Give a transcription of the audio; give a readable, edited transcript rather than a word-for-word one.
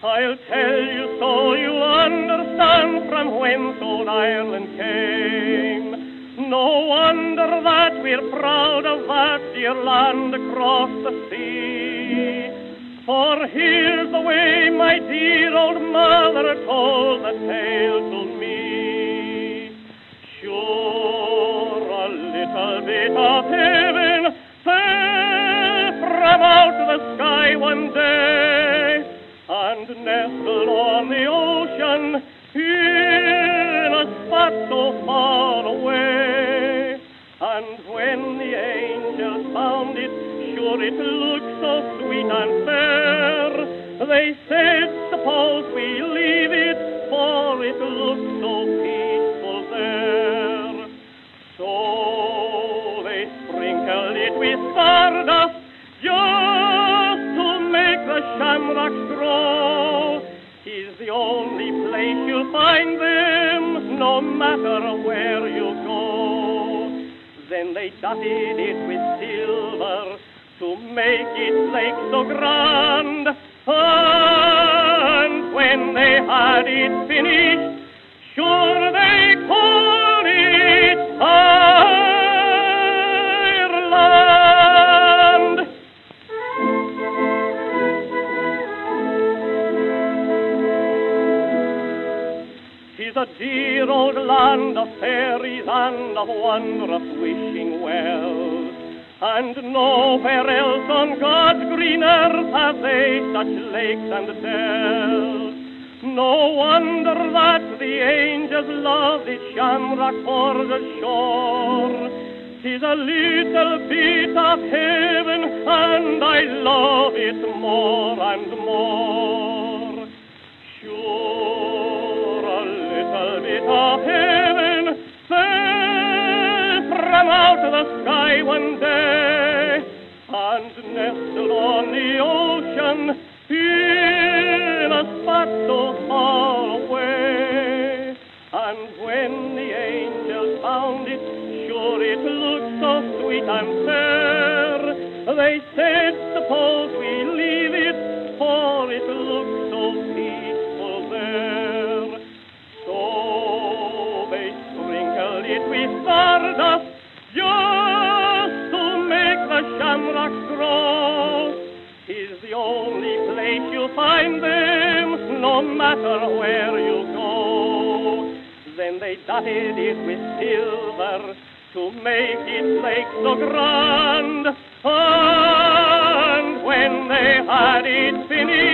I'll tell you so you understand from whence old Ireland came. No wonder that we're proud of that dear land across the sea. For here's the way my dear old mother told the tale to me. Sure, a little bit of heaven fell from out the sky one day, and nestled on the ocean in a spot so far away. And when the angels found it, sure it looked so sweet and fair. They said, suppose we leave it, for it looks so peaceful there. So they sprinkled it with stardust, just to make the shamrocks grow. 'Tis the only place you'll find them, no matter where you go. Then they dotted it with silver to make its lake so grand, and when they had it finished, sure they called it Ireland. 'Tis a dear old land of fairies and of wondrous wishing wells, and nowhere else on God's green earth have they such lakes and dells. No wonder that the angels love this shamrock for the shore. 'Tis a little bit of heaven, and I love it more and more. Sure, a little bit of heaven fell from out the sky one day, and nestled on the ocean in a spot so far away. And when the angels found it, sure it looked so sweet and fair. They said, suppose we leave it, for it looks so peaceful there. So they sprinkled it with stardust, just to make the shamrocks grow. 'Tis the only place you'll find them, no matter where you go. Then they dotted it with silver to make its lake so grand, and when they had it finished,